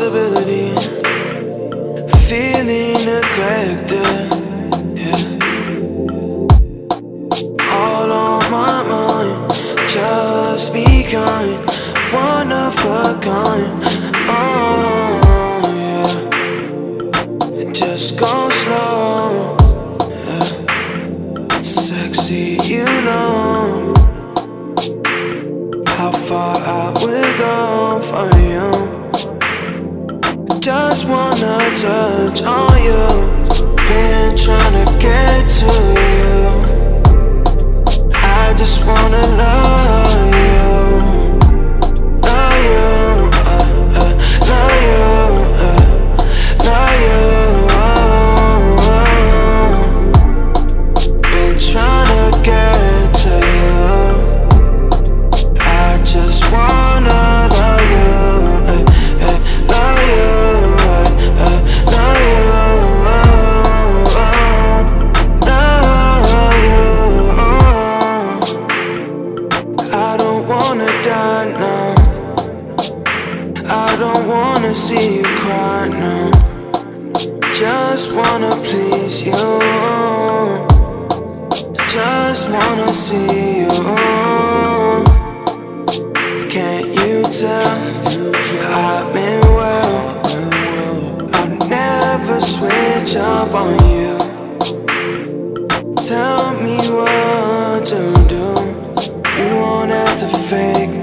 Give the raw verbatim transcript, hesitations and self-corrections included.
responsibility, feeling neglected, yeah. All on my mind, just be kind, one of a kind. Oh yeah, it just goes slow, yeah. Sexy, you know how far I will go for you. Just wanna touch on you, been tryna get to you. I just wanna love you, love you, uh, uh, love you, uh, love you. Oh, oh. Been tryna get to you. I just wanna love you, uh, uh, love you, uh, uh, love you, oh, oh, love you. Oh. I don't wanna die now, I don't wanna see you cry now. Just wanna please you, just wanna see you. Can't you tell I've been well? I'll never switch up on you. Tell me what to do, you won't have to fake